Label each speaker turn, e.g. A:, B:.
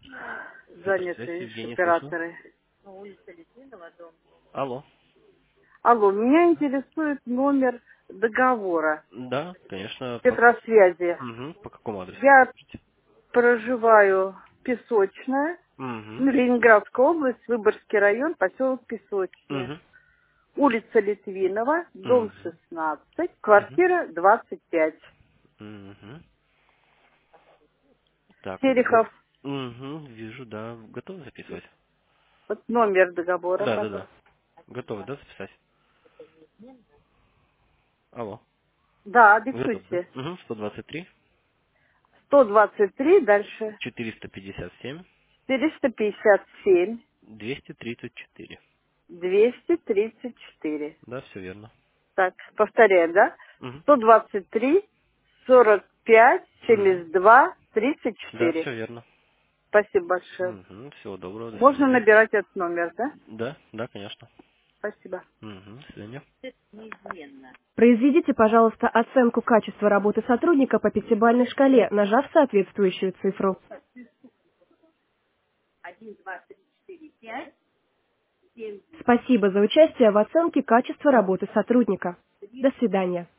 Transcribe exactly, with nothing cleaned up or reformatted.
A: Суперсвязь,
B: Заняты
A: Евгений, слушаю.
B: операторы.
A: Алло.
B: Алло, меня интересует номер договора
A: Да, конечно. По,
B: Петросвязи.
A: Мгм, по какому адресу?
B: Я проживаю Песочная,
A: Угу.
B: ну, Ленинградская область, Выборгский район, поселок Песочная.
A: Угу.
B: Улица Литвинова, дом
A: Угу.
B: шестнадцать,
A: Угу.
B: квартира двадцать пять.
A: Угу. Так, го...
B: Терехов,
A: Угу, вижу, да. Готовы записывать?
B: вот номер договора,
A: Да, да,
B: пожалуйста.
A: да. Готовы, да, записать? Алло.
B: Да,
A: Готов, да?
B: диктуйте.
A: Угу. сто двадцать три,
B: сто двадцать три, дальше
A: четыреста пятьдесят семь,
B: четыреста пятьдесят семь,
A: двести тридцать четыре.
B: двести тридцать четыре.
A: Да, все верно.
B: Так, повторяем, да?
A: Угу.
B: сто двадцать три, сорок пять,
A: Угу.
B: семьдесят два, тридцать
A: Да,
B: четыре.
A: все верно.
B: Спасибо большое.
A: Угу. Всего доброго, до
B: Можно
A: свидания.
B: набирать этот номер, да?
A: Да, да, конечно.
B: Спасибо.
A: Угу. До свидания.
C: Произведите, пожалуйста, оценку качества работы сотрудника по пятибалльной шкале, нажав соответствующую цифру. Спасибо за участие в оценке качества работы сотрудника. До свидания.